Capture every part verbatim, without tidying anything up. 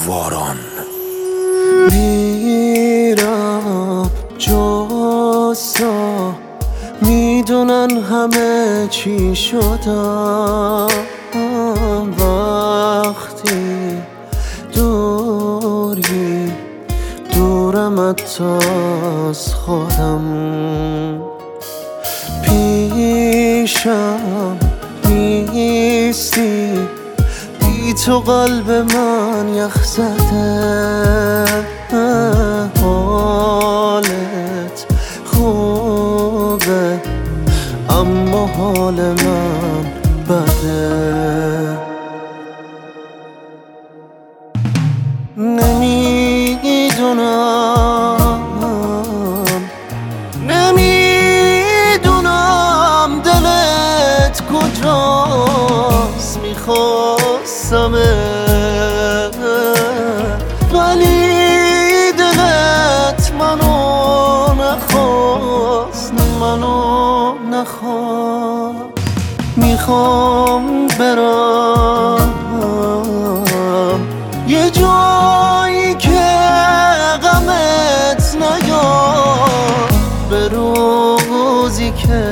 واران. میرم جاسا، میدونن همه چی شدم. وقتی دوری دورم حتی از خودم، پیشم نیستی، بی تو قلب من یخ زده. حالت خوبه اما حال من بده. نمیدونم نمیدونم دلت کجاست، میخواستمه ولی دلت منو نخواست، منو نخواست. میخوام برم یه جایی که غمت نیاد، به روزی که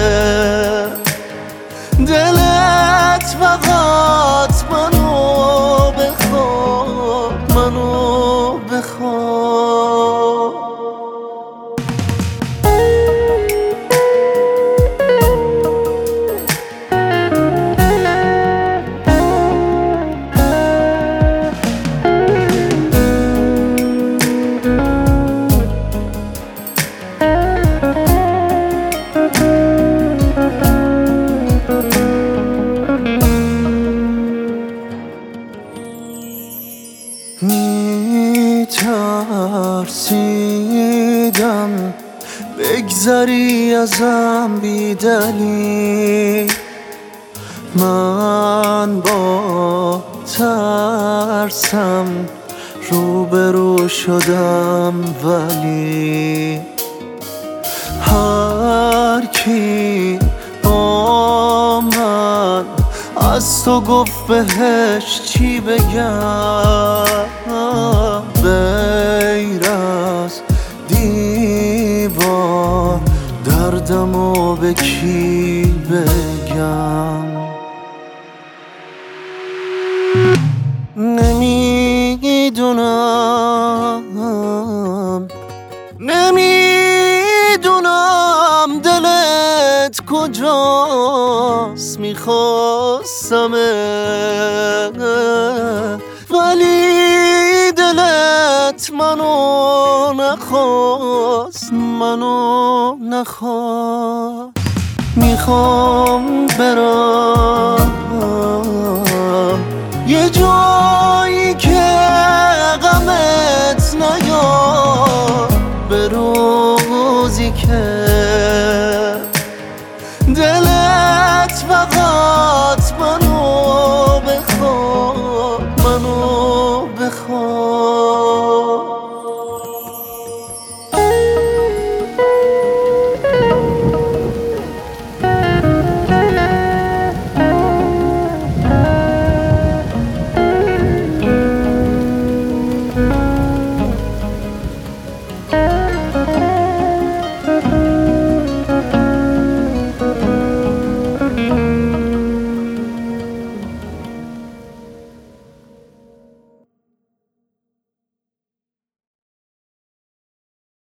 دلت فقط منو بخواد، منو بخواد. میترسیدم بگذری ازم بی دلیل، من با ترسم روبرو شدم، ولی هر کی با من از تو گفت بهش چی بگم، غیر از دیوار دردمو به کی بگم. نمیدونم نمیدونم دلت کجاست، میخواستمه ولی دلت منو نخواست، منو نخواست. میخوام برم یه جایی که غمت نیاد، به روزی که